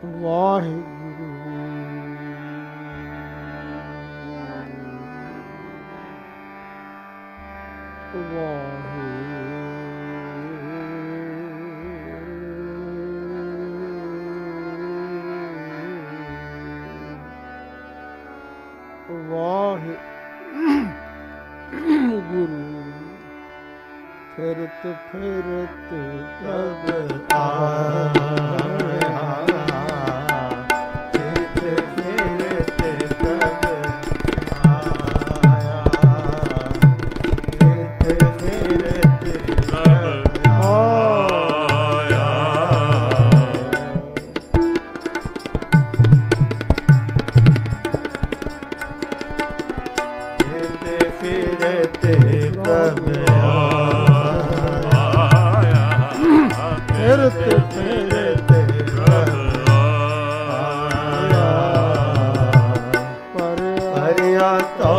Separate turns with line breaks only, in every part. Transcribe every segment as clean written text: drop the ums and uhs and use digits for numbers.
ਵਾਹਿਗੁਰੂ ਵਾਹਿਗੁਰੂ ਫਿਰਤ ਫਿਰਤ ਪ੍ਰਭ ਆਇਆ ਫਿਰਤ ਫਿਰਤ ਪ੍ਰਭ ਆਇਆ ਫਿਰਤ ਫਿਰਤ ਪ੍ਰਭ ਆਇਆ ਫਿਰਤ ਫਿਰਤ ਪ੍ਰਭ ਫਿਰਤ ਫਿਰਤ ਪ੍ਰਭ ਆਇਆ ਪਰਿਆ ਤੋ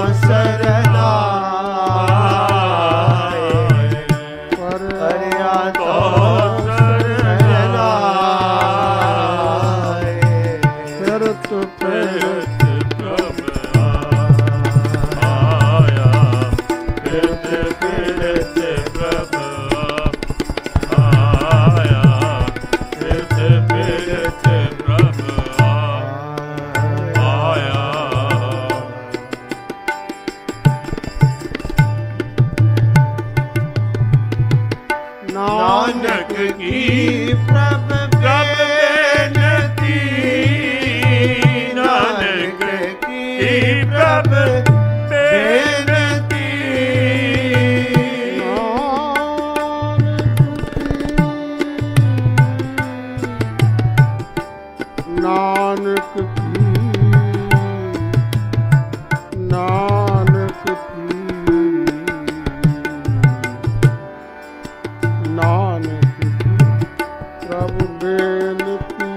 ਸਰਨਾਏ ਪਰਿਆ ਤੋ ਸਰਨਾਏ ਫਿਰਤ ਫਿਰਤ ਪ੍ਰਭ ਆਇਆ ਫਿਰਤ ਫਿਰਤ ਪ੍ਰਭ ਨਾਨਕ ਕੀ ਪ੍ਰਭ ਬੇਨਤੀ ਨਾਨਕ ਕੀ ਪ੍ਰਭ ਬੇਨਤੀ ਨਾਨਕ ਕੀ ਨਾਨਕ ਕੀ ਨਾਨਕ ਪ੍ਰਭ ਬੇਨਤੀ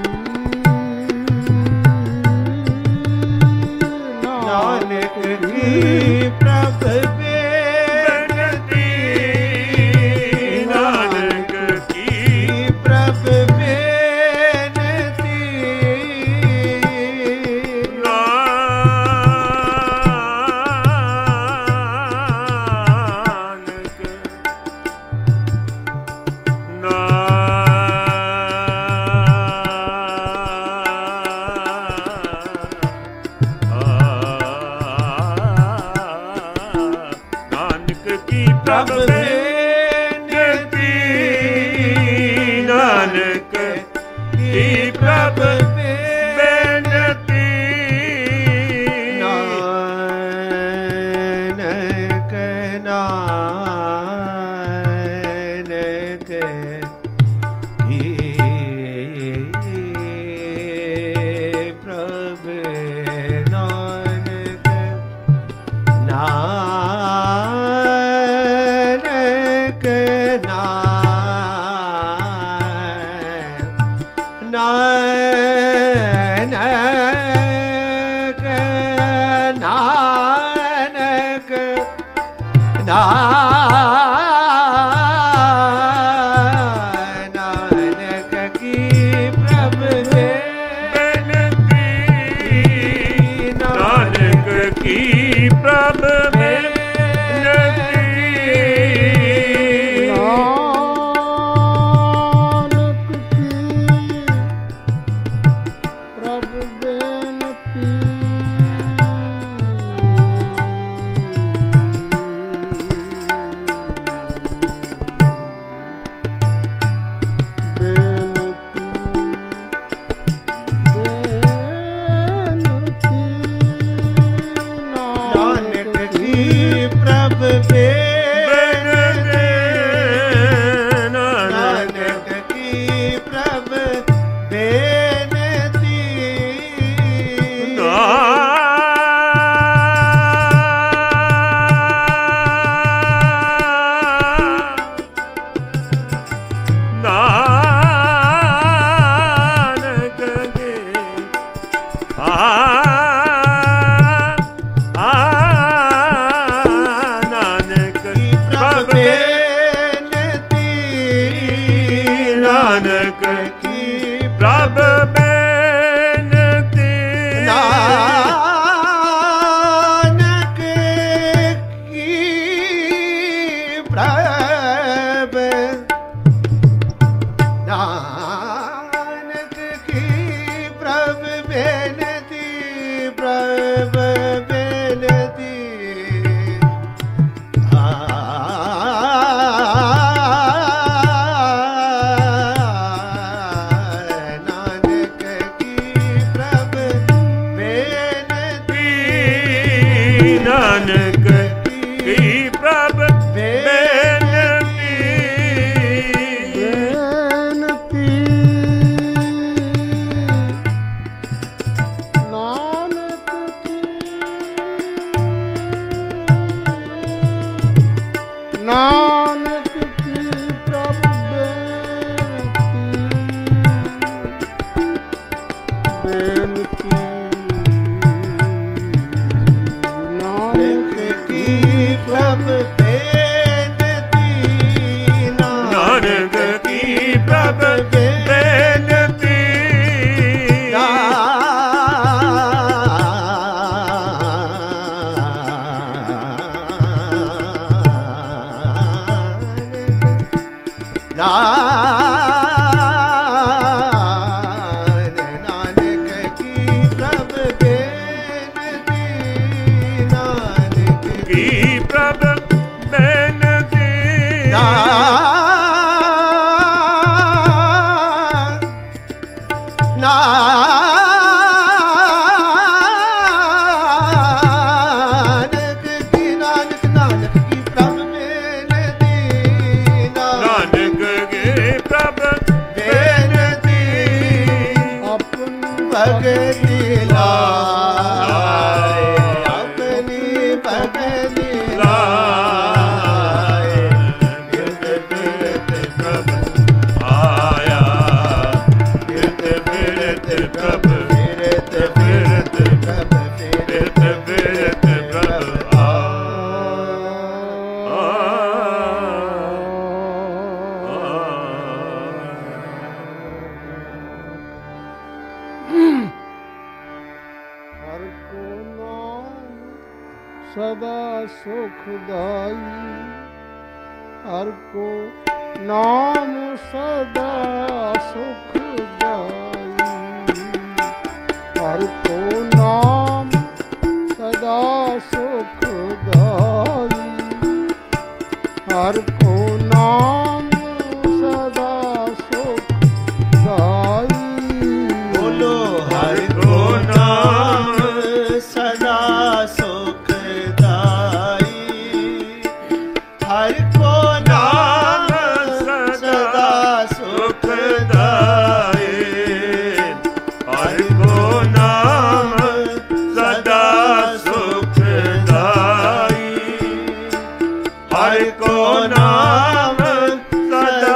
ਨਾਨਕ ਕੀ ਪ੍ਰਭ ਬੇਨਤੀ ਨਾਨਕ ਕੀ ਪ੍ਰਭ ਬੇਨਤੀ ਪ੍ਰਭ ਬੇਨਤੀ ਨਾਨਕ ਕੀ ਪ੍ਰਭ ਬੇਨਤੀ ਨਾਨਕ ਨਾਨਕ ਕੀ ਪ੍ਰਭ ਨਾਨਕ ਨਾਨਕ ਨਾਨਕ ਕੀ ਪ੍ਰਭ ਬੇਨਤੀ ਨਾਨਕ ਕੀ ਪ੍ਰਭ ਨਾਨਕ ਕੀ ਪ੍ਰਭ ਬੇਨਤੀ
ਨਾਨਕ ਕੀ ਪ੍ਰਭ ਨਾਨਕ ਕੀ ਪ੍ਰਭ ਬੇਨਤੀ ਪ੍ਰਭ ਬੇਨਤੀ
ਨਾਨਕ ਕੀ ਪ੍ਰਭ ਬੇਨਤੀ
ਬੇਨਤੀ ਨਾਨਕ ਕੀ ਨਾਨਕ ਕੀ ਪ੍ਰਭ ਬੇਨਤੀ ਪ੍ਰਭ ਬੇਨਤੀ ਨਾਨਕ ਕੀ ਪ੍ਰਭ ਬੇਨਤੀ ਭਗਤੀ ਲਾਏ ਆਪਣੀ ਭਗਤੀ ਲਾਏ ਕਿਰਤ ਬਿਰਤ ਪ੍ਰਭ ਆਇਆ ਕਿਰਤ ਬਿਰਤ ਪ੍ਰਭ ਕਿਰਤ ਬਿਰਤ ਪ੍ਰਭ ਕਿਰਤ ਬਿਰਤ ਪ੍ਰਭ ਸਦਾ ਸੁਖਦਾਈ ਹਰ ਕੋ ਨਾਮ ਸਦਾ ਸੁਖਦਾਈ ਹਰ ਕੋ ਨਾਮ ਸਦਾ ਸੁਖਦਾਈ ਹਰ ਕੋ ਨਾਮ ਸਦਾ ਸੁਖਦਾਈ ਬੋਲੋ ਹਰ ਕੋ ਨਾਮ ਸਦਾ ਹਰ ਕੋ ਨਾਮ ਸਦਾ ਸੁਖਦਾਈ ਹਰ ਕੋ ਨਾਮ ਸਦਾ ਸੁਖਦਾਈ ਹਰ ਕੋ ਨਾਮ ਸਦਾ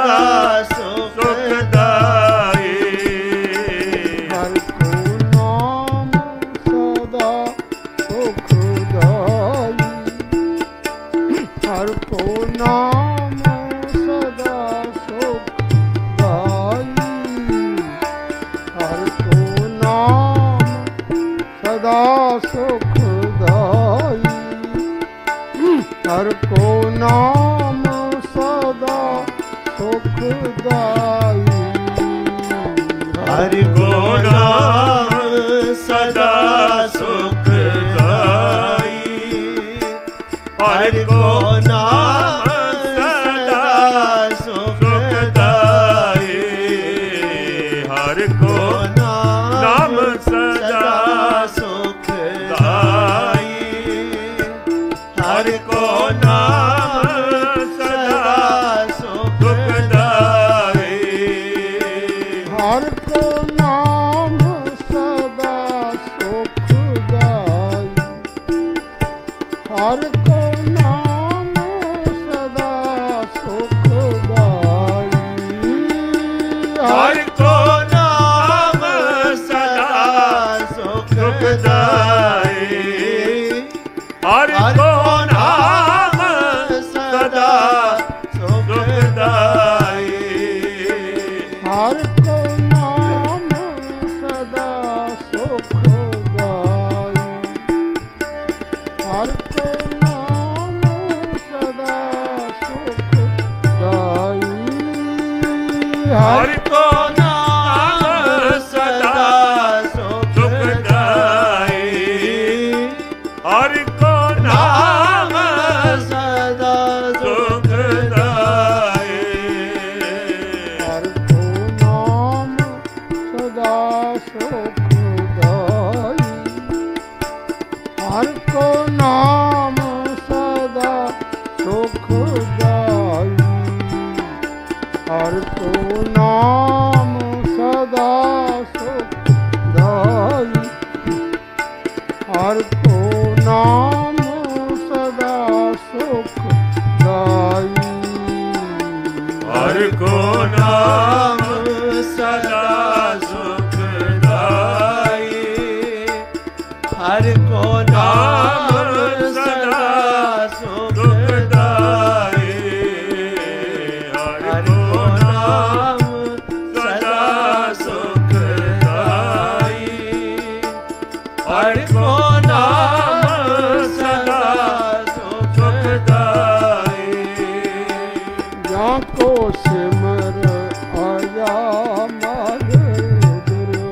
ਸੁਖਦਾਈ ਹਰ ਕੋ ਨਾਮ ਸਦਾ ਸੁਖਦਾਈ ਹਰ ਕੋ ਨਾਮ ਸਦਾ ਸੁਖਦਾਈ ਹਰ ਕੋ ਨਾਮ ਸਦਾ ਸੁਖਦਾਈ ਹਰ ਕੋ ਨਾਮ ਸਦਾ ਸੁਖਦਾਈ ਹਰ ਕੋ ਨਾਮ ਸਦਾ ਸੁਖਦਾਈ ਹਰ ਕੋ ਨਾਮ ਸਦਾ ਸੁਖਦਾਈ ਹਰ ਕੋ ਨਾਮ ਸਦਾ ਸੁਖਦਾਈ ਹਰ ਕੋ ਨਾਮ ਸਦਾ ਸੁਖਦਾਈ ਹਰ ਕੋ ਨਾਮ ਸਦਾ ਸੁਖਦਾਈ ਹਰ ਕੋ ਨਾਮ ਸਦਾ ਸੁਖਦਾਈ ਹਰ ਕੋ ਨਾਮ ਸਦਾ ਸੁਖਦਾਈ ਹਰ ਕੋ ਨਾਮ ਸਦਾ ਸੁਖਦਾਈ ਹਰ ਕੋ ਨਾਮ ਹਰਿ ਕੋ ਨਾਮ ਸਦਾ ਸੁਖਦਾਈ
ਹਰਿ ਕੋ ਨਾਮ
ਸਦਾ
ਸੁਖਦਾਈ
ਹਰਿ ਕੋ ਨਾਮ ਸਦਾ ਸੁਖਦਾਈ ਹਰਿ ਕੋ ਨਾਮ ਸਦਾ ਸੁਖਦਾਈ ਹਰਿ ਕੋ ਨਾਮ ਸਦਾ ਸੁਖਦਾਈ ਹਰਿ ਕੋ ਨਾਮ ਸਦਾ ਸੁਖਦਾਈ
ਹਰਿ ਕੋ ਨਾਮ ਸਦਾ ਸੁਖਦਾਈ
ਹਰਿ ਕੋ ਨਾਮ ਸਦਾ ਸੁਖਦਾਈ
ਹਰਿ ਕੋ ਨਾਮ ਸਦਾ ਸੁਖਦਾਈ
ਹਰਿ ਕੋ ਨਾਮ ਸਦਾ
ਸੁਖਦਾਈ
ਜਾਂ ਕੋ ਸਿਮਰ ਆਇਆ ਮਨ ਉਦਰਿਓ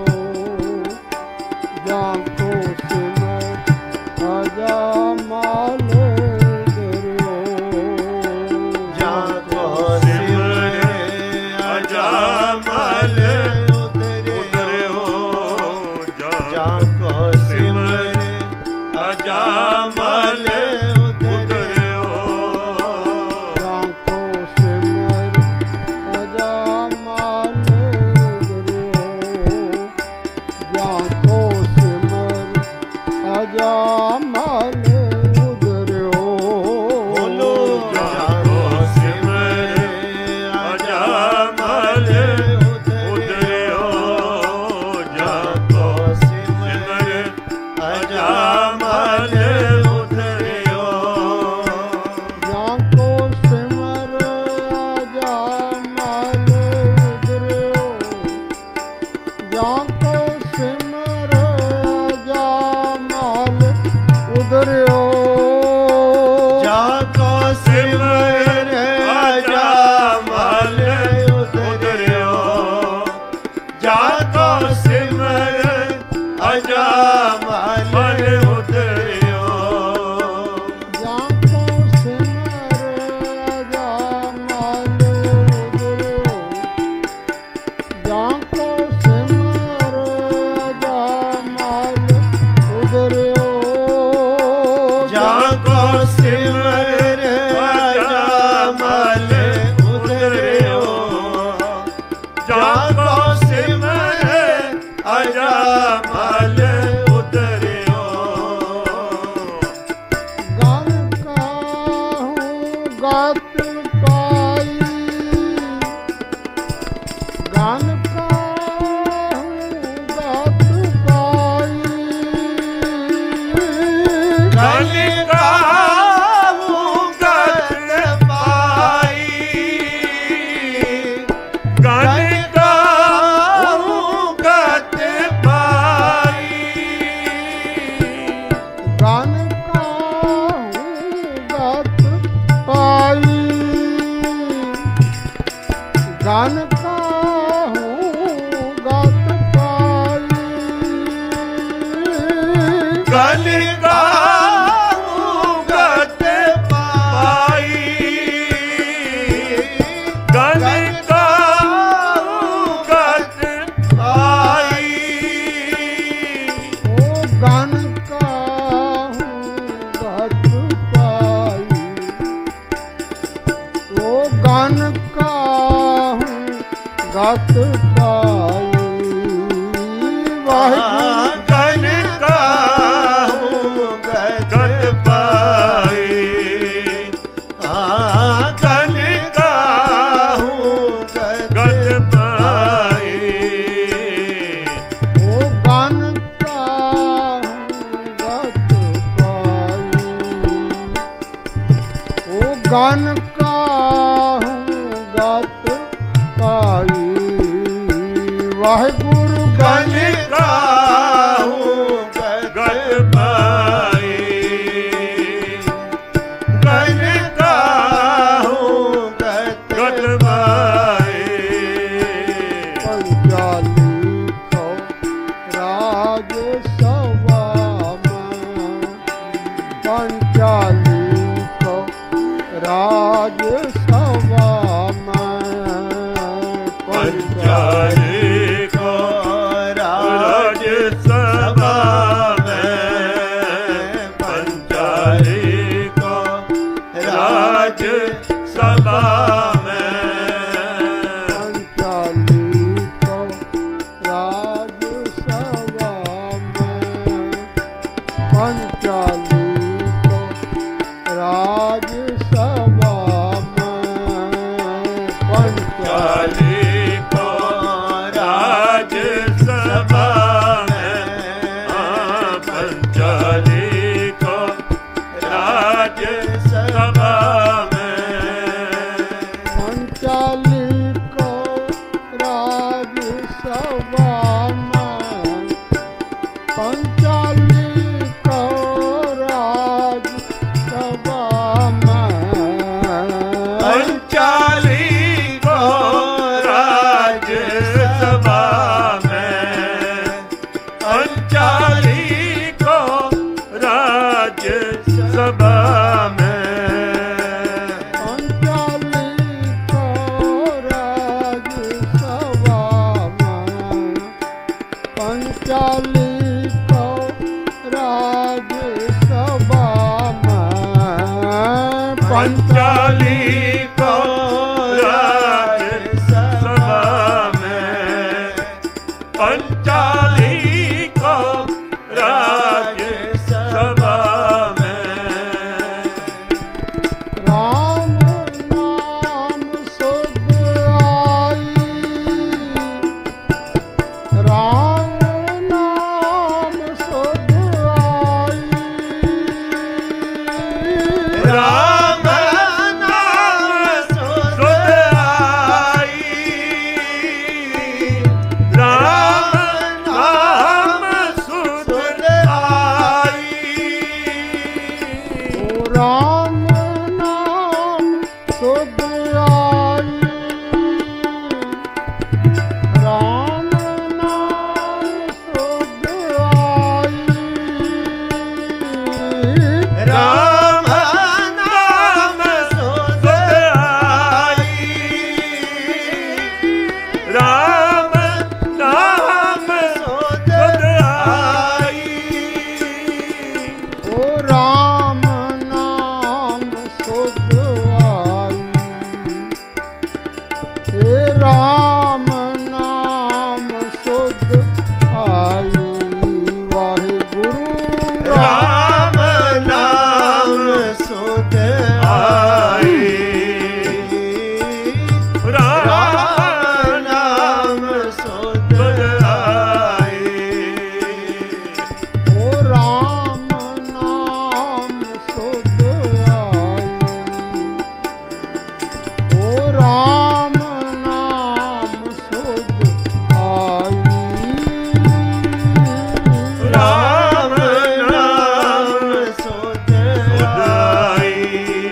ਜਾਂ ਕੋ ਸਿਮਰ ਆਇਆ ਮਨ ਉਦਰਿਓ ਜਾਂ ਕੋ ਸਿਮਰ ਆਇਆ ਮਨ ਉਦਰਿਓ ਜਾਂ ਕੋ ਸਿਮਰ ਆਇਆ ਮਨ ਉਦਰਿਓ ਜਾਂ ਕੋ ਸਿਮਰ ਆਇਆ ਮਨ ਉਦਰਿਓ ਜਾਂ ਕੋ ਸਿਮਰ ਆਇਆ ਮਨ ਉਦਰਿਓ ਬੋਲੋ
ਜਾਂ ਕੋ ਸਿਮਰ ਆਜਾ ਮਲ ਉਦਰਿਓ ਜਾਂ ਕੋ ਸਿਮਰ ਆਜਾ ਮਲ ਉਦਰਿਓ
ਜਾਂ ਕੋ ਸਿਮਰ ਆਜਾ ਮਨ ਉਦਰਿਓ ਜਾਂ ਕੋ ਸਿਮਰ ਆਜਾ ਮਨ ਉਦਰਿਓ ਜਾਂ ਕੋ ਸਿਮਰ ਆਜਾ ਮਨ ਉਦਰਿਓ
ਜਾਂ ਕੋ ਸਿਮਰ ਆਜਾ ਮਲ ਉਦਰਿਓ
ਜਾਂ ਕੋ ਸਿਮਰ ਆਜਾ ਮਨ ਉਦਰਿਓ ਜਾਂ ਕੋ ਸਿਮਰ ਆਜਾ ਮਨ ਉਦਰਿਓ
ਜਾਂ ਕੋ ਸਿਮਰ ਆਜਾ ਮਲ ਉਦਰਿਓ ਜਾਂ ਕੋ ਸਿਮਰ ਆਜਾ ਮਲ ਉਦਰਿਓ
ਗਨ ਕਾਹੂ ਗਤ ਪਾਈ ਗਨ ਕਾਹੂ ਗਤ ਪਾਈ
ਗਨ ਕਾਹੂ ਗਤ ਪਾਈ ਗਨ ਕਾਹੂ ਗਤ ਪਾਈ
ਗਨ ਕਾਹੂ ਗਤ ਪਾਈ ਗਨ ਕਾਹੂ ਗਤ ਪਾਈ
ਗਨ ਕਾਹੂ ਗਤ ਪਾਈ ਗਨ ਕਾਹੂ ਗਤ ਪਾਈ
ਓ ਗਨ ਕਾਹੂ ਗਤ ਪਾਈ ਓ ਗਨ ਕਾਹੂ ਗਤ ਪਾਈ ਵਾਹਿਗੁਰੂ
ਗਨ ਕਾਹੂ ਗਤ ਪਾਈ ਗਨ ਕਾਹੂ ਗਤ ਪਾਈ
ਓ ਗਨ ਕਾਹੂ ਗਤ ਪਾਈ ਓ ਗਨ ਕਾਹੂ ਗਤ ਪਾਈ ਵਾਹਿਗੁਰੂ
ਗਨ ਕਾਹੂ ਗਤ ਪਾਈ ਗਨ ਕਾਹੂ ਗਤ ਪਾਈ
पंचाली को राज सभा में, पंचाली को राज सभा में,
पंचाली को राज सभा में, पंचाली को राज सभा में,
पंचाली को राज सभा में, पंचाली को राज सभा में,
पंचाली को राज सभा में, पंचाली को राज सभा में,
पंचाली को राज सभा में, पंचाली को राज सभा में,
पंचाली को राज सभा में, पंचाली को राज सभा में,
पंचाली को राज सभा में, पंचाली को राज सभा में,
पंचाली को राज सभा में, पंचाली को राज सभा में,
राम नाम सुध आई, राम नाम सुध आई,
राम नाम सुध आई, राम नाम सुध आई,
ओ राम नाम सुध आई, राम नाम सुध आई,
राम नाम सुध आई, राम नाम सुध आई,
ओ राम नाम सुध आई, हे राम नाम सुध आई, वाहिगुरु
राम नाम सुध आई, राम नाम सुध आई,
ओ राम नाम सुध आई, ओ राम नाम सुध आई,
राम नाम सुध आई,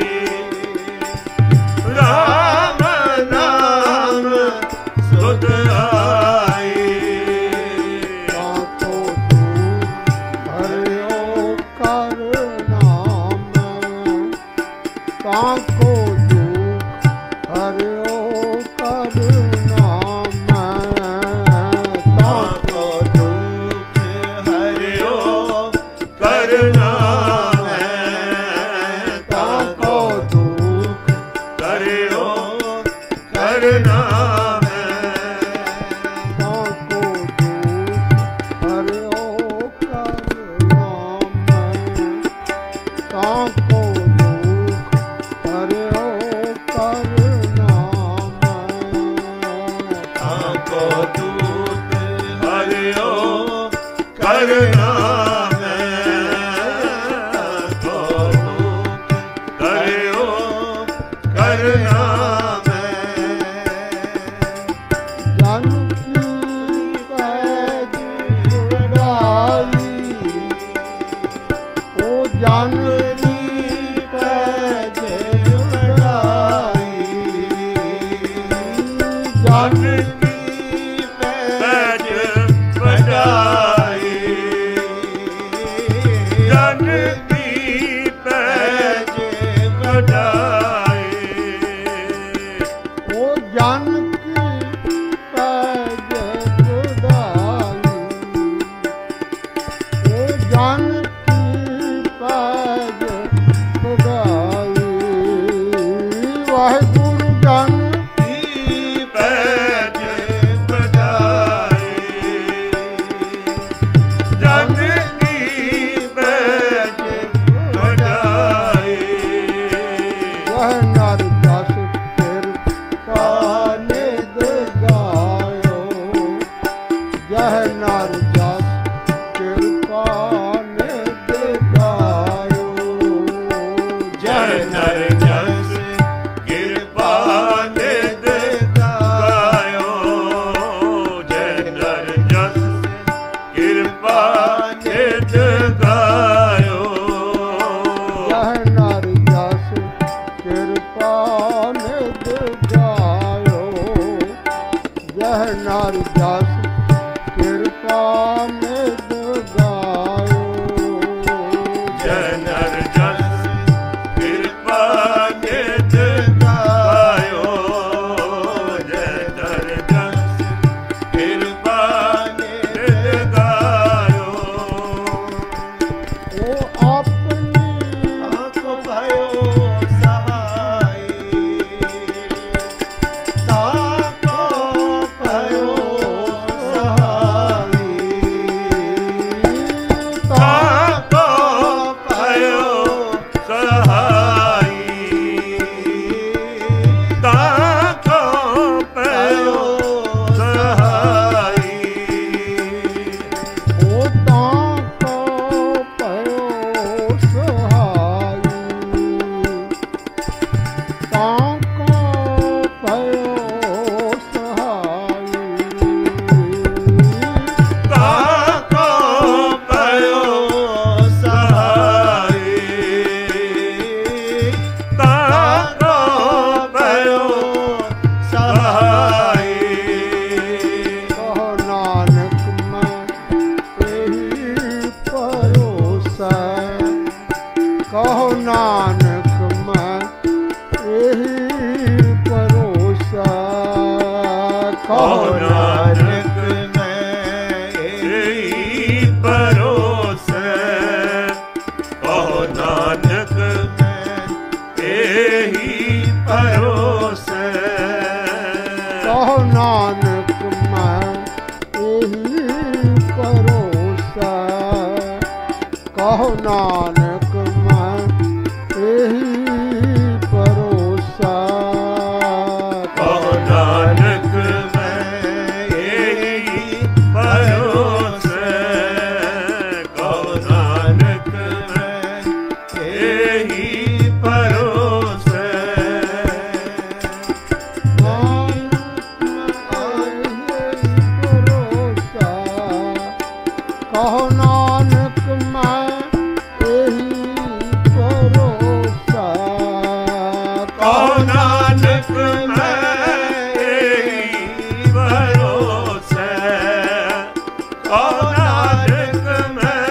राम नाम सुध आई,
ताको तू हरिओ कर नाम, ताको तू हरिओ कर नाम, ताको
ताको दुख हरिओ करना है,
ताको
ताको
दुख
हरिओ करना है,
ताको दुख हरिओ कर नाम, ताको दुख हरिओ कर नाम,
ताको दुख हरिओ करना है, ताको दुख हरिओ करना है,
जन की पैज उड़ाई, ओ जन की पैज उड़ाई, जन
जन की
ਜਹ ਨਰ ਜਸ ਕਿਰਪਾ ਨਿਧ ਗਾਇਓ
ਜੈ ਨਰ ਜਸ ਕਿਰਪਾ ਨਿਧ ਗਾਇਓ ਜੈ ਨਰ ਜਸ ਕਿਰਪਾ ਨਿਧ ਗਾਇਓ
ਜਹ ਨਰ ਜਸ ਕਿਰਪਾ ਨਿਧ ਗਾਇਓ ਜਹ ਨਰ ਜਸ ਕਿਰਪਾ ਨਿਧ ਗਾਇਓ
ਜੈ ਨਰ ਜਸ ਕਿਰਪਾ ਨਿਧ ਗਾਇਓ ਜੈ ਨਰ ਜਸ ਕਿਰਪਾ ਨਿਧ ਗਾਇਓ
ਉਹ ਆਪਣੀ
ਆਪ ਭਇਓ ਸਹਾਈ ਤਾਕੋ ਭਇਓ ਸਹਾਈ ਤਾਕੋ ਭਇਓ ਸਹਾਈ ਤਾਕੋ ਭਇਓ ਸਹਾਈ
ਉਹ ਤਾਂ ਕੋ ਭਇਓ ਸਹਾਈ ਤਾਂ ਕੋ ਭਇਓ ਸਹਾਈ
ਤਾਕੋ ਭਇਓ ਸਹਾਈ ਤਾਕੋ ਭਇਓ ਸਹਾਈ
ਕਹੋ ਨਾਨਕ ਮੈਂ ਇਹੀ ਭਰੋਸਾ ਕਹੋ ਨਾਨਕ ਮੈਂ ਇਹੀ ਭਰੋਸਾ
ਕਹੋ
ਕਹੋ
ਨਾਨਕ ਮੈਂ ਇਹੀ ਭਰੋਸਾ ਕਹੋ ਨਾਨਕ ਮੈਂ ਇਹੀ ਭਰੋਸਾ
ਕਹੋ ਨਾਨਕ ਮੈਂ ਇਹੀ ਭਰੋਸਾ ਕਹੋ ਨਾਨਕ ਮੈਂ ਇਹੀ ਭਰੋਸਾ
ਕਹੋ ਨਾਨਕ ਮੈਂ ਇਹੀ ਭਰੋਸਾ ਕਹੋ ਨਾਨਕ ਮੈਂ ਇਹੀ ਭਰੋਸਾ
ਕਹੋ ਨਾਨਕ ਮੈਂ ਇਹੀ ਭਰੋਸਾ
ਕਹੋ ਨਾਨਕ ਮੈਂ ਇਹੀ ਭਰੋਸਾ ਕਹੋ ਨਾਨਕ ਮੈਂ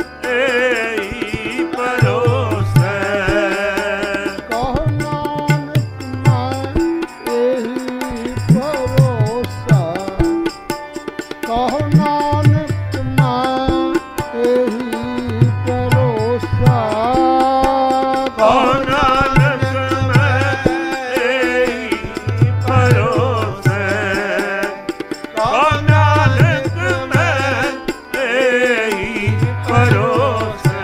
ਇਹੀ ਭਰੋਸਾ
ਕਹੋ ਨਾਨਕ ਮੈਂ ਇਹੀ ਭਰੋਸਾ ਕਹੋ ਨਾਨਕ ਮੈਂ ਇਹੀ ਭਰੋਸਾ
ਕਹੋ ਨਾਨਕ ਮੈਂ ਇਹੀ ਭਰੋਸਾ ਕਹੋ ਨਾਨਕ ਮੈਂ ਇਹੀ ਭਰੋਸਾ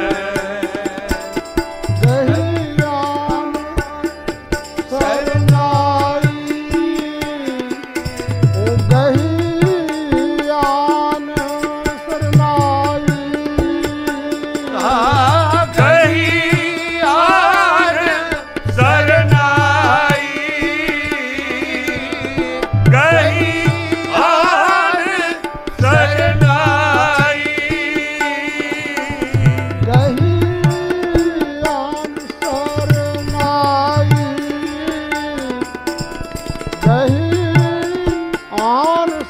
ਗਹਿਆਨ ਸਰਨਾਈ ਓ ਗਹਿਆਨ ਸਰਨਾਈ
ਗਈ ਆਰ ਸਰਨਾਈ ਗਈ ਆਰ ਸਰਨਾਈ
ਗਹਿਆਨ ਸਰਨਾਈ ਗਹਿਆਨ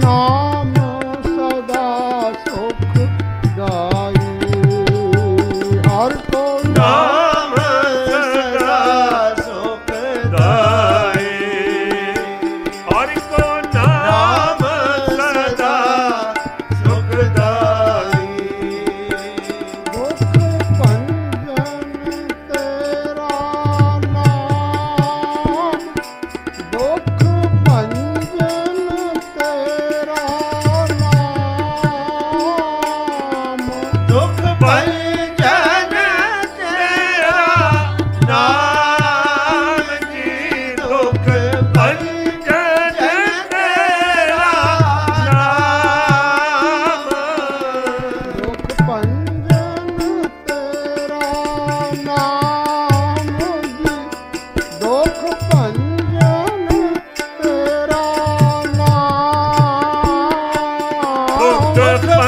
ਨਾਮ ਸਦਾ ਸੁਖਦਾਈ ਹਰ ਕੋ
ਨਾਮ ਸਦਾ ਸੁਖਦਾਈ ਹਰਿ ਕੋ ਨਾਮ ਸਦਾ ਸੁਖਦਾਈ
ਦੁਖ ਭੰਜਨ ਤੇਰਾ ਨਾਮ ਦੁਖ ਭੰਜਨ ਤੇਰਾ ਨਾਮ
ਦੁਖ ਭੰਜਨ ਤੇਰਾ ਨਾਮ ਜੀ ਦੁਖ ਭੰਜਨ ਤੇਰਾ ਨਾਮ
ਦੁਖ ਭੰਜਨ ਤੇਰਾ ਨਾਮ ਜੀ ਦੁਖ ਭੰਜਨ ਤੇਰਾ ਨਾਮ
ਦੁਖ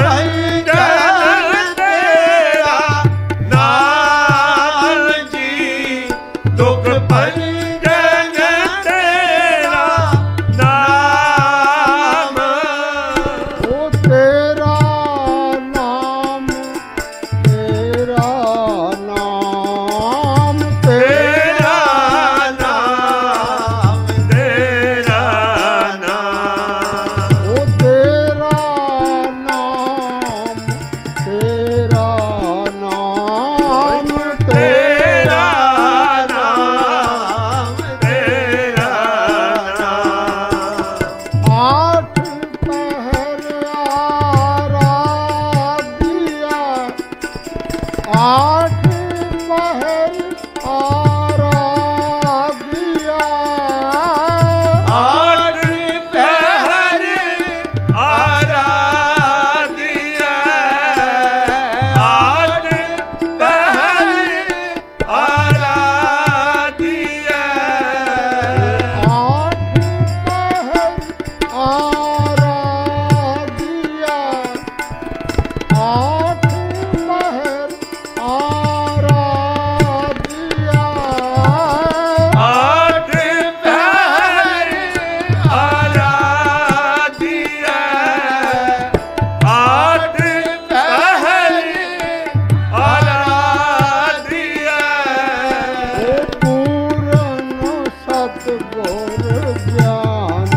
ਭੰਜਨ ਤੇਰਾ ਨਾਮ ਜੀ ਦੁਖ ਭੰਜਨ ਤੇਰਾ ਨਾਮ
ਉਹ ਤੇਰਾ ਨਾਮ ਤੇਰਾ ਨਾਮ
ਤੇਰਾ ਨਾਮ ਤੇਰਾ ਨਾਮ
ਉਹ ਤੇਰਾ ਨਾਮ ਤੇਰਾ ਨਾਮ
ਤੇਰਾ ਨਾਮ ਤੇਰਾ ਨਾਮ
ਆਠ ਪਹਿਰ ਆਰਾਧਿਆ ਆਠ ਪਹਿਰ ਆਰਾਧਿਆ
ਆਠ ਪਹਿਰ ਆਰਾਧਿਆ ਆਠ ਪਹਿਰ ਆਰਾਧਿਆ
ਆਠ ਪਹਿਰ ਆਰਾਧਿਆ ਆਠ ਪਹਿਰ ਆਰਾਧਿਆ
ਆਠ ਪਹਿਰ ਆਰਾਧਿਆ ਆਠ ਪਹਿਰ ਆਰਾਧਿਆ
ਉਹ ਪੂਰਨ ਸਤਿਗੁਰ ਗਿਆਨ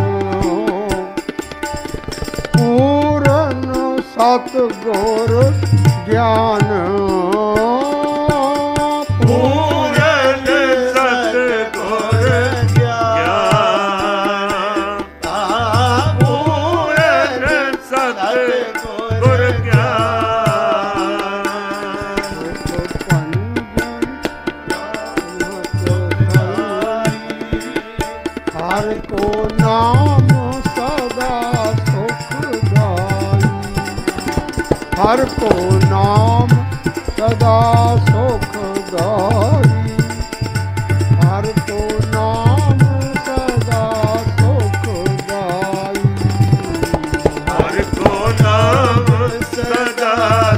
ਪੂਰਨ ਸਤਿਗੁਰ ਗਿਆਨ
ਪੂਰਨ ਸਤਿਗੁਰ ਗਿਆਨ ਪੂਰਨ ਸਤਿਗੁਰ ਗਿਆਨ
ਹਰ ਕੋ ਨਾਮ ਸਦਾ ਸੁਖਦਾਈ ਹਰ ਕੋ ਨਾਮ ਸਦਾ ਸੁਖਦਾਈ ਹਰ ਕੋ ਨਾਮ ਸਦਾ ਸੁਖਦਾਈ
ਹਰਿ ਕੋ ਨਾਮ ਸਦਾ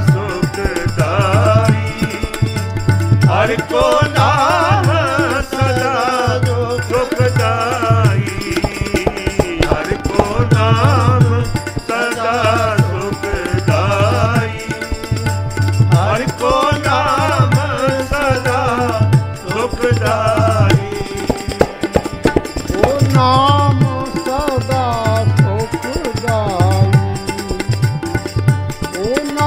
ਸੁਖਦਾਈ ਹਰਿ ਕੋ ਨਾਮ ਸਦਾ ਸੁਖਦਾਈ ਹਰਿ ਕੋ ਨਾਮ ਸਦਾ ਸੁਖਦਾਈ ਹਰਿ ਕੋ ਨਾਮ ਸਦਾ ਸੁਖਦਾਈ
ਉਹ ਨਾਮ ਸਦਾ ਸੁਖਦਾਈ ਉਹ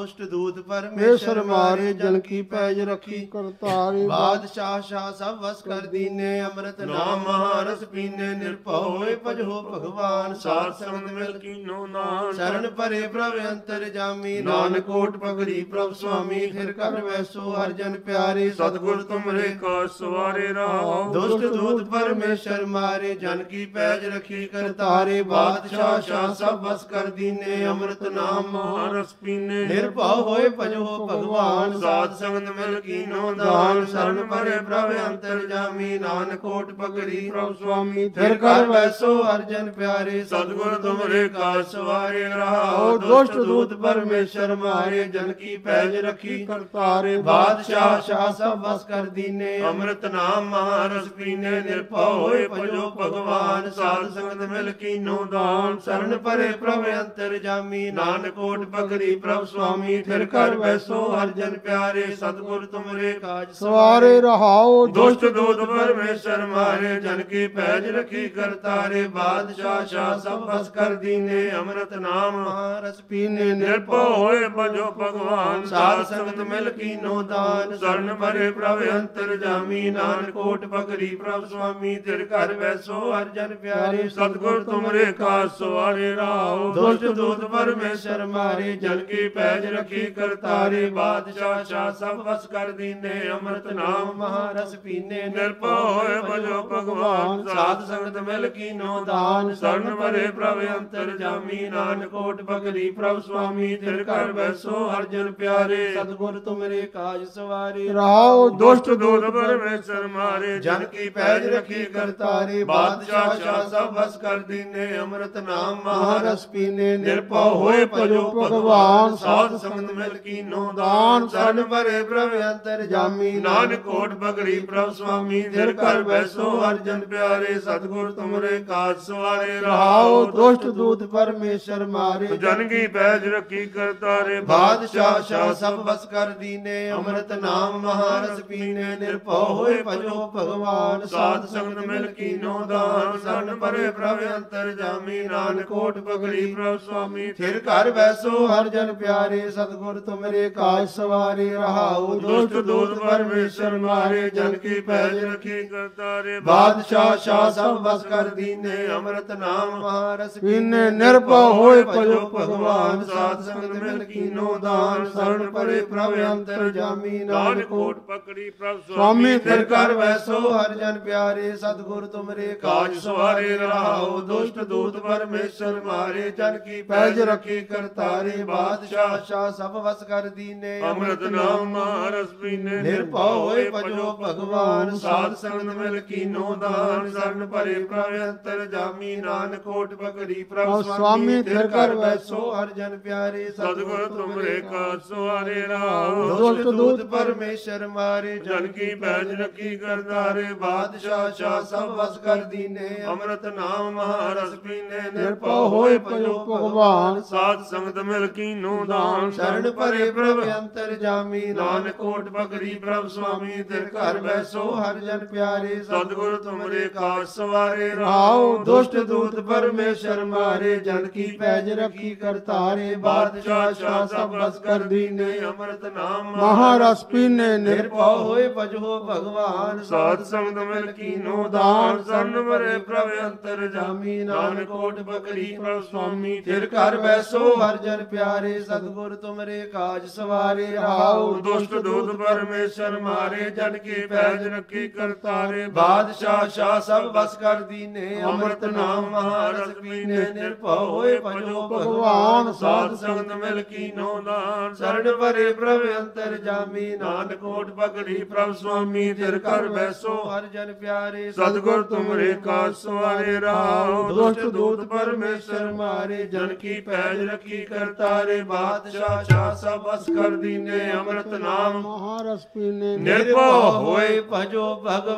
ਦੁਸ਼ਟ ਦੂਤ ਪਰਮੇਸ਼ਰ ਮਾਰੇ ਜਨ ਕੀ ਪੈਜ ਰੱਖੀ
ਕਰਤਾਰੇ
ਬਾਦਸ਼ਾਹ ਸ਼ਾਹ ਸਭ ਵਸ ਕਰ ਦੀਨੇ ਅੰਮ੍ਰਿਤ ਨਾਮ ਮਹਾਰਸ ਪੀਨੇ ਨਿਰਭਉ ਹੋਏ ਭਜੋ ਭਗਵਾਨ ਸਾਧ ਸੰਗਤ ਮਿਲ
ਕੀਨੋ ਨਾਮ
ਸ਼ਰਨ ਪਰੇ ਪ੍ਰਭ ਅੰਤਰ ਜਾਮੀ ਨਾਨਕ ਕੋਟ ਪਗੜੀ ਪ੍ਰਭ ਸੁਆਮੀ ਫਿਰ ਕਰ ਵੈਸੋ ਹਰ ਜਨ ਪਿਆਰੇ
ਸਤਿਗੁਰ ਤੁਮਰੇ ਕਾ ਸਵਾਰੇ ਰਾਮ
ਦੁਸ਼ਟ ਦੂਤ ਪਰਮੇਸ਼ਰ ਮਾਰੇ ਜਨ ਕੀ ਪੈਜ ਰੱਖੀ ਕਰਤਾਰੇ ਬਾਦਸ਼ਾਹ ਸ਼ਾਹ ਸਭ ਵਸ ਕਰ ਦੀਨੇ ਅੰਮ੍ਰਿਤ ਨਾਮ
ਮਹਾਰਸ ਪੀਨੇ
ਨਿਰਭਉ ਹੋਏ ਭਜੋ ਭਗਵਾਨ ਸਾਧ ਸੰਗਤ ਮਿਲ ਕੀਨੋ ਦਾਨ ਸ਼ਰਨ ਪਰੇ ਪ੍ਰਭ ਅੰਤਰ ਜਾਮੀ ਨਾਨਕ ਕੋਟ ਪਗੜੀ ਪ੍ਰਭ ਸੁਆਮੀ ਫਿਰ ਕਰ ਵੈਸੋ ਹਰ ਜਨ ਪਿਆਰੇ
ਸਤਿਗੁਰ ਤੁਮਰੇ ਕਾ ਸਵਾਰੇ
ਰਾਮ ਦੁਸ਼ਟ ਦੂਤ ਪਰਮੇਸ਼ਰ ਮਾਰੇ ਜਨ ਕੀ ਪੈਜ ਰੱਖੀ
ਕਰਤਾਰੇ
ਬਾਦਸ਼ਾਹ ਸ਼ਾਹ ਸਭ ਵਸ ਕਰ ਦੀਨੇ
ਅੰਮ੍ਰਿਤ ਨਾਮ ਮਹਾਰਸ ਪੀਨੇ ਨਿਰਭਉ ਹੋਏ ਭਜੋ ਭਗਵਾਨ ਸਾਧ ਸੰਗਤ ਮਿਲ ਕੀਨੋ ਦਾਨ
ਸ਼ਰਨ ਪਰੇ ਪ੍ਰਭ ਅੰਤਰ ਜਾਮੀ ਨਾਨਕ ਕੋਟ ਪਗੜੀ ਪ੍ਰਭ ਸੁਆਮੀ ਫਿਰ ਕਰ ਵੈਸੋ ਹਰ ਜਨ ਪਿਆਰੇ ਸਤਿਗੁਰ ਤੁਮਰੇ ਕਾਜ
ਸਵਾਰੇ ਰਹਾਓ
ਦੁਸ਼ਟ ਦੂਤ ਪਰਮੇਸ਼ਰ ਮਾਰੇ ਜਨ ਕੀ ਪੈਜ ਰੱਖੀ ਕਰਤਾਰੇ ਬਾਦਸ਼ਾਹ ਸ਼ਾਹ ਸਭ ਵਸ ਕਰ ਦੀਨੇ ਅੰਮ੍ਰਿਤ ਨਾਮ
ਮਹਾਰਸ ਪੀਨੇ
ਨਿਰਭਉ ਹੋਏ ਭਜੋ ਭਗਵਾਨ
ਸਾਧ ਸੰਗਤ ਮਿਲ ਕੀਨੋ ਦਾਨ
ਸ਼ਰਨ ਪਰੇ ਪ੍ਰਭ
ਅੰਤਰ ਜਾਮੀ ਨਾਨਕ ਕੋਟ ਪਗੜੀ ਪ੍ਰਭ ਸੁਆਮੀ ਤੇਰੇ ਘਰ ਵੈਸੋ ਹਰ ਜਨ ਪਿਆਰੇ
ਸਤਿਗੁਰ ਤੁਮਰੇ ਕਾ ਸਵਾਰੇ ਰਾਮ
ਦੁਸ਼ਟ ਦੂਤ ਪਰਮੇਸ਼ਰ ਮਾਰੇ ਜਨ ਕੀ ਪੈਜ ਰੱਖੀ ਕਰਤਾਰੇ ਬਾਦਸ਼ਾਹ ਸ਼ਾਹ ਸਭ ਵਸ ਕਰ ਦੀਨੇ ਅੰਮ੍ਰਿਤ ਨਾਮ ਮਹਾਰਸ ਪੀਨੇ
ਨਿਰਭਉ ਹੋਏ ਭਜੋ ਭਗਵਾਨ
ਸਾਧ ਸੰਗਤ ਮਿਲ ਕੀਨੋ ਦਾਨ ਸ਼ਰਨ ਪਰੇ ਪ੍ਰਭ ਅੰਤਰ ਜਾਮੀ ਨਾਨਕ ਕੋਟ ਪਗੜੀ ਪ੍ਰਭ ਸੁਆਮੀ ਤੇਰੇ ਘਰ ਵੈਸੋ ਹਰ ਜਨ ਪਿਆਰੇ ਸਤਿਗੁਰ ਤੁਮਰੇ ਕਾਜ ਸਵਾਰੇ
ਰਹਾਓ
ਦੁਸ਼ਟ ਦੂਤ ਪਰਮੇਸ਼ਰ ਮਾਰੇ
ਜਨ ਕੀ ਪੈਜ ਰੱਖੀ ਕਰਤਾਰੇ ਬਾਦਸ਼ਾਹ ਸ਼ਾਹ ਸਭ ਵਸ ਕਰ ਦੀਨੇ ਅੰਮ੍ਰਿਤ ਨਾਮ ਮਹਾਰਸ ਪੀਨੇ ਨਿਰਭਉ ਹੋਏ ਭਜੋ ਭਗਵਾਨ ਸਾਧ ਸੰਗਤ ਮਿਲ ਕੀਨੋ ਦਾਨ ਸ਼ਰਨ ਪਰੇ ਪ੍ਰਭ ਅੰਤਰ ਜਾਮੀ
ਨਾਨਕ ਕੋਟ ਪਗੜੀ ਪ੍ਰਭ ਸੁਆਮੀ ਤੇਰੇ ਘਰ ਬੈਸੋ ਹਰ ਜਨ ਪਿਆਰੇ ਸਤਿਗੁਰ ਤੁਮਰੇ ਕਾਜ ਸਵਾਰੇ
ਰਹਾਓ ਦੁਸ਼ਟ ਦੂਤ ਪਰਮੇਸ਼ਰ ਮਾਰੇ
ਜਨ ਕੀ ਪੈਜ ਰੱਖੀ ਕਰਤਾਰੇ
ਬਾਦਸ਼ਾਹ ਸ਼ਾਹ ਸਭ ਵਸ ਕਰ ਦੀਨੇ ਅੰਮ੍ਰਿਤ ਨਾਮ ਮਹਾਰਸ ਪੀਨੇ ਨਿਰਭਉ ਹੋਏ ਭਜੋ ਭਗਵਾਨ
ਸਾਧ ਸੰਗਤ ਮਿਲ ਕੀਨੋ ਦਾਨ ਸ਼ਰਨ ਪਰੇ ਪ੍ਰਭ ਅੰਤਰ ਜਾਮੀ ਨਾਨਕ ਕੋਟ ਪਗੜੀ ਪ੍ਰਭ ਸੁਆਮੀ
ਫਿਰ ਘਰ ਵੈਸੋ ਹਰ ਜਨ ਪਿਆਰੇ ਸਤਿਗੁਰ ਤੁਮਰੇ ਕਾਜ ਸਵਾਰੇ ਰਹਾਉ
ਦੁਸ਼ਟ ਦੂਤ ਪਰਮੇਸ਼ਰ ਮਾਰੇ ਜਨ ਕੀ ਪੈਜ ਰੱਖੀ ਕਰਤਾਰੇ
ਬਾਦਸ਼ਾਹ ਸ਼ਾਹ ਸਭ ਵਸ ਕਰ ਦੀਨੇ ਅੰਮ੍ਰਿਤ ਨਾਮ ਮਹਾਰਸ
ਪੀਨੇ ਨਿਰਭਉ ਹੋਏ ਭਜੋ
ਭਗਵਾਨ ਸਾਧ ਸੰਗਤ ਮਿਲ ਕੀਨੋ ਦਾਨ ਸ਼ਰਨ ਪਰੇ ਪ੍ਰਭ ਅੰਤਰ ਜਾਮੀ ਨਾਨਕ
ਕੋਟ ਪਕੜੀ ਪ੍ਰਭ
ਸੁਆਮੀ
ਫਿਰ ਕਰ ਵੈਸੋ ਹਰ ਜਨ ਪਿਆਰੇ ਸਤਿਗੁਰ ਤੁਮਰੇ ਕਾਜ ਸਵਾਰੇ ਰਹਾਉ ਦੁਸ਼ਟ ਦੂਤ ਪਰਮੇਸ਼ਰ ਮਾਰੇ ਜਨ ਕੀ ਪੈਜ ਰੱਖੀ ਕਰਤਾਰੇ ਬਾਦਸ਼ਾਹ ਸ਼ਾਹ ਸਭ ਵਸ ਕਰ ਦੀਨੇ
ਅੰਮ੍ਰਿਤ ਨਾਮ ਮਹਾਰਸ ਪੀਨੇ
ਨਿਰਭਉ ਹੋਏ ਭਜੋ ਭਗਵਾਨ ਸਾਧ ਸੰਗਤ ਮਿਲ ਕੀਨੋ ਦਾਨ ਸ਼ਰਨ ਪਰੇ ਪ੍ਰਭ ਅੰਤਰ ਜਾਮੀ ਨਾਨਕ ਕੋਟ ਪਗੜੀ ਪ੍ਰਭ ਸੁਆਮੀ ਫਿਰ ਕਰ ਵੈਸੋ ਹਰ ਜਨ ਪਿਆਰੇ
ਸਤਿਗੁਰ ਤੁਮਰੇ ਕਾ ਸਵਾਰੇ ਰਾਮ
ਦੁਸ਼ਟ ਦੂਤ ਪਰਮੇਸ਼ਰ ਮਾਰੇ
ਜਨ ਕੀ ਪੈਜ ਰੱਖੀ ਕਰਤਾਰੇ
ਬਾਦਸ਼ਾਹ ਸ਼ਾਹ ਸਭ ਵਸ ਕਰ ਦੀਨੇ
ਅੰਮ੍ਰਿਤ ਨਾਮ ਮਹਾਰਸ ਪੀਨੇ
ਨਿਰਭਉ ਹੋਏ ਭਜੋ ਭਗਵਾਨ
ਸਾਧ ਸੰਗਤ ਮਿਲ ਕੀਨੋ ਦਾਨ
ਸ਼ਰਨ ਪਰੇ ਪ੍ਰਭ ਅੰਤਰ ਜਾਮੀ ਨਾਨਕ ਕੋਟ ਪਗੜੀ ਪ੍ਰਭ ਸੁਆਮੀ ਤੇਰੇ ਘਰ ਵੈਸੋ ਹਰ ਜਨ ਪਿਆਰੇ
ਸਤਿਗੁਰ ਤੁਮਰੇ ਕਾ ਸਵਾਰੇ
ਰਹਾਉ ਦੁਸ਼ਟ ਦੂਤ ਪਰਮੇਸ਼ਰ ਮਾਰੇ ਜਨ ਕੀ ਪੈਜ ਰੱਖੀ ਕਰਤਾਰੇ ਬਾਦਸ਼ਾਹ ਸ਼ਾਹ ਸਭ ਵਸ ਕਰ ਦੀਨੇ
ਅੰਮ੍ਰਿਤ ਨਾਮ
ਮਹਾਰਸ ਪੀਨੇ
ਨਿਰਭਉ ਹੋਏ ਭਜੋ ਭਗਵਾਨ
ਸਾਧ ਸੰਗਤ ਮਿਲ ਕੀਨੋ ਦਾਨ ਸਰਨ ਮਰੇ ਪ੍ਰਭ ਅੰਤਰ ਜਾਮੀ ਨਾਨਕ ਕੋਟ ਪਕੜੀ ਪ੍ਰਭ ਸੁਆਮੀ
ਫਿਰ ਘਰ ਵੈਸੋ ਹਰ ਜਨ ਪਿਆਰੇ ਸਤਿਗੁਰ ਤੁਮਰੇ ਕਾਜ ਸਵਾਰੇ ਰਹਾਉ
ਦੁਸ਼ਟ ਦੂਤ ਪਰਮੇਸ਼ਰ ਮਾਰੇ ਜਨ ਕੀ ਪੈਜ ਰੱਖੀ ਕਰਤਾਰੇ
ਬਾਦਸ਼ਾਹ ਸ਼ਾਹ ਸਭ ਵਸ ਕਰ ਦੀਨੇ ਅੰਮ੍ਰਿਤ ਨਾਮ ਮਹਾਰਸ ਪੀਨੇ ਨਿਰਭਉ ਹੋਏ ਭਜੋ ਭਗਵਾਨ ਸਾਧ ਸੰਗਤ ਮਿਲ ਕੀਨੋ ਦਾਨ ਸ਼ਰਨ ਪਰੇ ਪ੍ਰਭ ਅੰਤਰ ਜਾਮੀ ਨਾਨਕ ਕੋਟ ਪਗੜੀ ਪ੍ਰਭ ਸੁਆਮੀ ਫਿਰ ਕਰ ਵੈਸੋ ਹਰ ਜਨ ਪਿਆਰੇ
ਸਤਿਗੁਰ ਤੁਮਰੇ ਕਾ ਸਵਾਰੇ ਰਾਮ
ਦੁਸ਼ਟ ਦੂਤ ਪਰਮੇਸ਼ਰ ਮਾਰੇ ਜਨ ਕੀ ਪੈਜ ਰੱਖੀ ਕਰਤਾਰੇ ਬਾਦਸ਼ਾਹ ਸ਼ਾਹ ਸਭ ਵਸ ਕਰ ਦੀਨੇ ਅੰਮ੍ਰਿਤ ਨਾਮ
ਮਹਾਰਸ ਪੀਨੇ
ਨਿਰਭਉ ਹੋਏ ਭਜੋ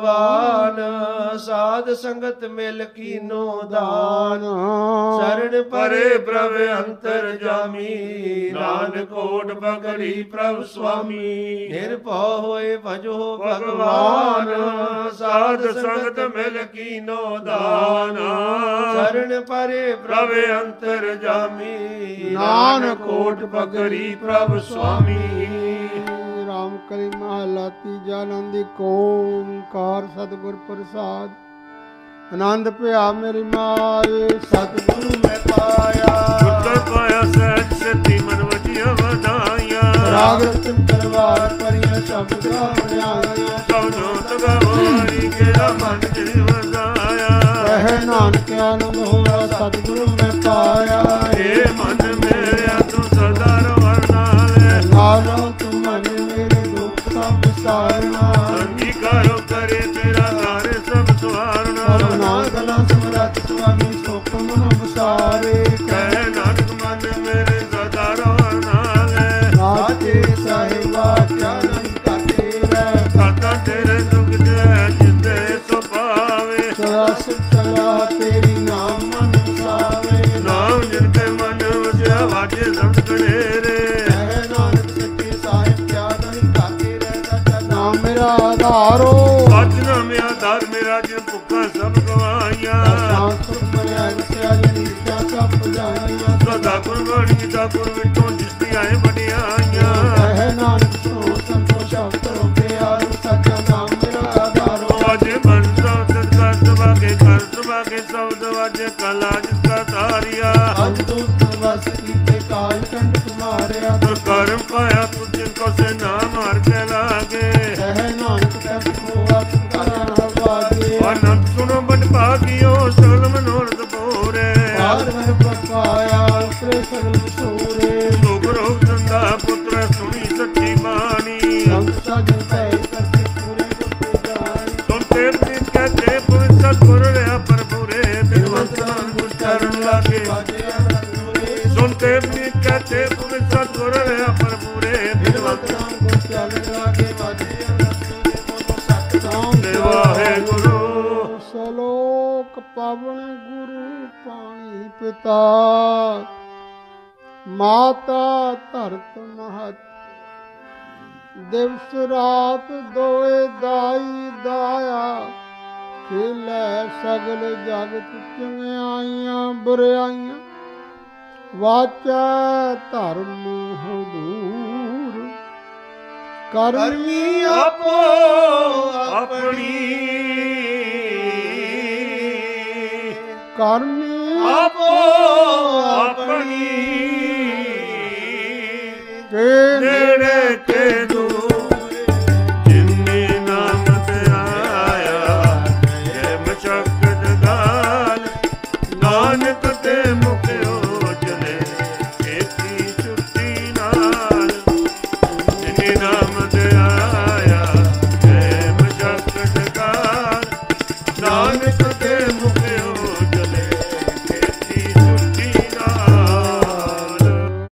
ਭਗਵਾਨ ਸਾਧ ਸੰਗਤ ਮਿਲ ਕੀਨੋ ਦਾਨ ਸ਼ਰਨ ਪਰੇ ਪ੍ਰਭ ਅੰਤਰ ਜਾਮੀ ਨਾਨਕ ਕੋਟ ਪਗੜੀ ਪ੍ਰਭ ਸੁਆਮੀ ਨਿਰਭਉ ਹੋਏ ਭਜੋ ਭਗਵਾਨ ਸਾਧ ਸੰਗਤ ਮਿਲ ਕੀਨੋ ਦਾਨ ਸ਼ਰਨ ਪਰੇ ਪ੍ਰਭ ਅੰਤਰ ਜਾਮੀ ਨਾਨਕ ਕੋਟ ਪਗੜੀ ਪ੍ਰਭ
ਪ੍ਰਭ ਸੁਆਮੀ।
ਰਾਮ ਕਲੀ ਮਹਲਾ ਤੀਜਾ। ਆਨੰਦ ਏਕ ਓੰਕਾਰ ਸਤਿਗੁਰ ਪ੍ਰਸਾਦ। ਆਨੰਦ ਭਇਆ ਮੇਰੀ ਮਾਏ ਸਤਿਗੁਰੂ ਮੈਂ ਪਾਇਆ।
ਗੁਰ ਪਾਇਆ ਸਹਿਜ ਸਤੀ ਮਨ ਵਜੀਆ ਵਧਾਈਆਂ।
ਰਾਗ ਰਤਨ ਤਲਵਾਰ ਪਰੀਆਂ ਸ਼ਬਦ ਬਣਾਈਆਂ।
ਸਭ ਜੋਤ ਗਵਾਰੀ ਕਿਹੜਾ ਮਨ ਜਿ ਵਸਾਇਆ।
ਕਹਿ ਨਾਨਕ ਆਨੰਦ ਹੋਇਆ ਸਤਿਗੁਰੂ ਮੈਂ ਪਾਇਆ।
ਏ ਮਨ ਮੇਰਿਆ ਤੂੰ ਸਦਾ ਰਵਰਨਾ ਲੈ।
ਨਾਲੋਂ ਤੂੰ ਮਨ ਮੇਰੇ ਦੁੱਖ ਸਭ ਵਿਸਾਰਨਾ।
ਅੰਗੀਕਾਰੋ ਕਰੇ ਤੇਰਾ ਘਰ ਸਭ ਸਵਾਰਨਾ।
ਨਾ ਗਲਾ ਸਮਰੱਥ ਸੁਆਮੀ ਸੁਖ ਮਨ ਵਿਸਾਰੇ।
ਕਹਿ ਨਾਨਕ ਮਨ ਮੇਰੇ ਸਦਾ ਰਵਰਨਾ ਲੈ।
ਨਾਚੇ ਸਾਹਿਬਾ ਕਿਆ ਨਹੀਂ ਤੇਰਾ।
ਸਾਡਾ ਤੇਰੇ ਦੁਖ ਜੈ ਜਿੰਦੇ ਸੋ ਪਾਵੇ।
ਸਦਾ ਸਿਫਤਲਾ ਤੇਰੀ ਨਾਮ ਮਨ ਵਸਾਵੇ।
ਨਾਮ ਜਿਨ ਕੇ ਮਨ ਵਸਿਆ ਵਾਜੇ ਸੰਤ ਕਨੇਰੇ।
ਕਹਿ ਨਾਨਕ ਸੱਚੇ ਸਾਹਿਬ ਕਿਆ ਨਹੀਂ ਤੇਰਾ। ਨਾਮ ਮੇਰਾ ਆਧਾਰੋ।
ਸਾਜਨਾ ਮੇਰਾ ਆਧਾਰ ਮੇਰਾ ਜਿਨ ਭੁੱਖਾਂ ਸਭ ਗਵਾਈਆਂ।
ਸ਼ਾਂਤ ਸੁਖ ਮਨਿਆ ਵਸਿਆ ਜਨੀ ਕਿਆ ਸਭ ਬੁਝਾਈਆਂ।
ਸਦਾ ਗੁਰਬਾਣੀ ਕੀਤਾ ਗੁਰ ਵਿਟੋਂ ਜਿਸਦੀ ਆਏ ਵਡਿਆਈਆਂ।
ਕਹਿ ਨਾਨਕ ਸੋ ਸੰਤੋ ਸ਼ਬਦ ਕਰੋ ਪਿਆਰ। ਸੱਚਾ ਨਾਮ ਮੇਰਾ ਆਧਾਰੋ।
ਵਾਜੇ ਮਨ ਸੰਤ ਕਰ ਸਵਾਗੇ ਕਰ ਸਵਾਗੇ ਸਬਦ ਵਾਜੇ ਕਲਾ ਜਿਸ ਕਾ ਤਾਰਿਆ।
ਅੰਤੁਤ ਵਸ ਕੀਤੇ ਕਾਲ ਕੰਡ ਤੁਮਾਰਿਆ।
ਤੁਰ ਕਰਮ ਪਾਇਆ ਤੁਝ ਜਿਨ ਕੋ ਸੇ ਨਾ ਮਾਰ ਕੇ ਲਾਗੇ।
ਕਹਿ ਨਾਨਕ ਤਤ ਹੋਆ ਤੁਕਾਰਾ ਹਵਾਗੇ।
ਅਨੰਤ ਸੁਨੋ ਬਟ ਭਾਗਿਓ ਸਗਲ ਮਨੋਰਥ ਪੂਰੇ।
ਪਾਰ ਮਨ ਪ੍ਰਪਾਇਆ ਉਤਰੇ ਸਗਲ ਸੂਰੇ।
ਲੋਕ ਰੋਗ ਸੰਦਾ ਪੁੱਤਰ ਸੁਣੀ ਸੱਚੀ ਬਾਣੀ।
ਸੰਤ ਸਾਜਨ ਪੈ ਕਰਤੇ ਪੂਰੇ ਗੁਰ ਜਾਣੀ।
ਸੁਨਤੇ ਪ੍ਰੀਤ ਕਹਤੇ ਪੁਰ ਸਤਿਗੁਰ ਰਿਆ ਪਰਪੂਰੇ। ਬਿਨਵੰਤ ਨਾਮ ਗੁਰ ਚਰਨ ਲਾਗੇ। ਸੁਨਤੇ ਪ੍ਰੀਤ ਕਹਤੇ ਪੁਰ ਸਤਿਗੁਰ ਰਿਆ ਪਰਪੂਰੇ। ਬਿਨਵੰਤ
ਨਾਮ ਗੁਰ ਚਰਨ ਲਾਗੇ। ਬਾਜੇ ਅਨੰਦ ਬੋਲੋ ਸਤਿਨਾਮ
ਦੇ ਵਾਹਿਗੁਰੂ।
ਸਲੋਕ ਪਾਵਨ ਗੁਰੂ ਪਾਣੀ ਪਿਤਾ। ਮਾਤਾ ਧਰਤ ਮਹਤ। ਦਿਵਸ ਰਾਤ ਦੋਏ ਦਾਈ ਦਾਇਆ। ਖੇਲੇ ਸਗਲ ਜਗਤ ਚੰਗਿਆਈਆਂ ਬੁਰਿਆਈਆਂ। ਵਾਚੈ ਧਰਮ ਹਦੂਰ। ਕਰਮੀ
ਆਪੋ ਆਪਣੀ
ਕਰਮੀ
ਆਪੋ ਆਪਣੀ
ਕੇ
ਨੇੜੇ ਤੇ ਦੂਰ। ਜਿਨੇ ਨਾਮ ਤੇ ਆਇਆ ਇਹ ਮਸ਼ਕਤ ਗਾਲ। ਨਾਨਕ ਤੇ ਮੁਖਿਓ ਚਲੇ ਏਤੀ ਛੁੱਟੀ ਨਾਲ। ਜਿਨੇ ਨਾਮ ਤੇ ਆਇਆ ਇਹ ਮਸ਼ਕਤ ਗਾਲ। ਨਾਨਕ